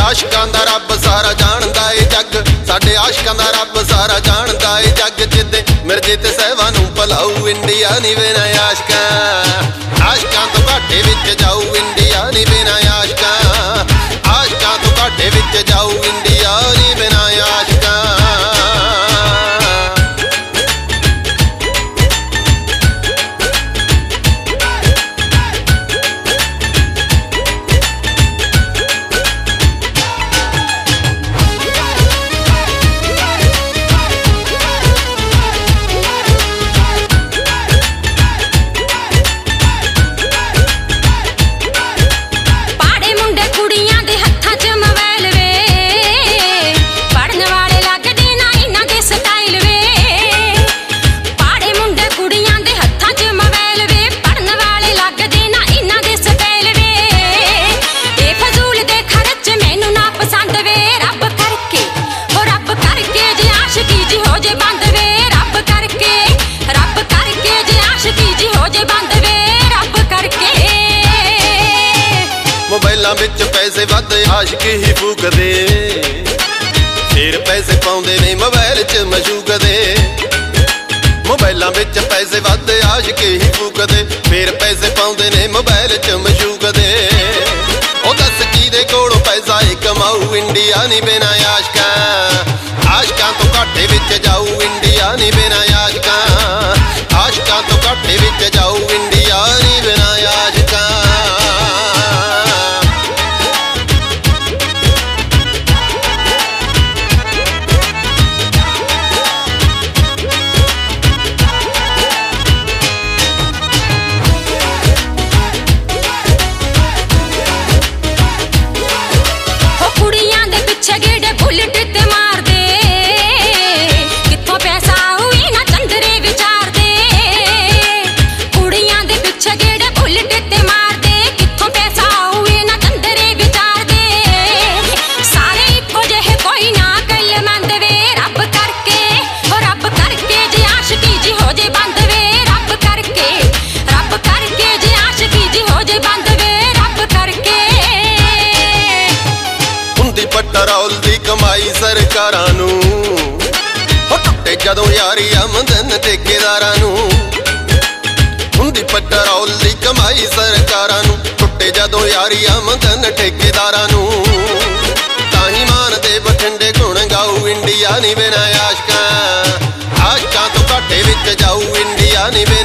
ਆਸ਼ਕਾਂ ਦਾ ਰੱਬ ਸਾਰਾ ਜਾਣਦਾ ਏ ਜੱਗ, ਸਾਡੇ ਆਸ਼ਕਾਂ ਦਾ ਰੱਬ ਸਾਰਾ ਜਾਣਦਾ ਏ ਜੱਗ। ਜਿੱਦੇ ਮਿਰਜ਼ੇ ਤੇ ਸਹਿਬਾਂ ਨੂੰ ਭਲਾਊ ਇੰਡੀਆ ਨੀ ਬਿਨਾਂ ਆਸ਼ਕਾਂ, ਆਸ਼ਕਾਂ ਤੋਂ ਘਾਟੇ ਵਿੱਚ ਜਾਊ ਇੰਡੀਆ ਨੀ ਬਿਨਾਂ ਆਸ਼ਕਾਂ, ਆਸ਼ਕਾਂ ਤੋਂ ਘਾਟੇ ਵਿੱਚ ਜਾਊ ਇੰਡੀਆ ਨੀ ਬਿਨਾਂ ਆਸ਼ਕਾਂ। ਮੋਬਾਈਲਾਂ ਵਿੱਚ ਪੈਸੇ ਵੱਧ ਆਸ਼ਕ ਹੀ ਫੂਕਦੇ, ਫੇਰ ਪੈਸੇ ਪਾਉਂਦੇ ਨੇ ਮੋਬਾਈਲ 'ਚ ਮਸ਼ੂਕਦੇ। ਮੋਬਾਈਲਾਂ ਵਿੱਚ ਪੈਸੇ ਵੱਧ ਆਸ਼ਕ ਹੀ ਫੂਕਦੇ, ਫੇਰ ਪੈਸੇ ਪਾਉਂਦੇ ਨੇ ਮੋਬਾਈਲ 'ਚ ਮਸ਼ੂਕਦੇ। ਉਹ ਦੱਸ ਕਿਹਦੇ ਕੋਲੋਂ ਪੈਸਾ ਏ ਕਮਾਊ ਇੰਡੀਆ ਨੀ ਬਿਨਾਂ ਆਸ਼ਕਾਂ, ਆਸ਼ਕਾਂ ਤੋਂ ਘਾਟੇ ਵਿੱਚ ਜਾਊ ਇੰਡੀਆ ਨੀ ਬਿਨਾਂ ਆਸ਼ਕਾਂ, ਆਸ਼ਕਾਂ ਤੋਂ ਘਾਟੇ ਵਿੱਚ ਜਾਊ ਇੰਡੀਆ ਨੀ ਬਿਨਾਂ ਆਸ਼ਕਾਂ। ਪੈਟਰੋਲ ਦੀ ਕਮਾਈ ਸਰਕਾਰਾਂ ਨੂੰ, ਹੋ ਟੁੱਟੇ ਜਦੋਂ ਯਾਰੀ ਆਮਦਨ ਠੇਕੇਦਾਰਾਂ ਨੂੰ। ਹੁੰਦੀ ਪੈਟਰੋਲ ਦੀ ਕਮਾਈ ਸਰਕਾਰਾਂ ਨੂੰ, ਟੁੱਟੇ ਜਦੋਂ ਯਾਰੀ ਆਮਦਨ ਠੇਕੇਦਾਰਾਂ ਨੂੰ। ਤਾਂ ਹੀ ਮਾਨ ਦੇ ਬਠਿੰਡੇ ਗੁਣ ਗਾਊ ਇੰਡੀਆ ਨੀ ਬਿਨਾਂ ਆਸ਼ਕਾਂ, ਆਸ਼ਕਾਂ ਤੋਂ ਘਾਟੇ ਵਿੱਚ ਜਾਊ ਇੰਡੀਆ ਨੀ ਬਿਨਾਂ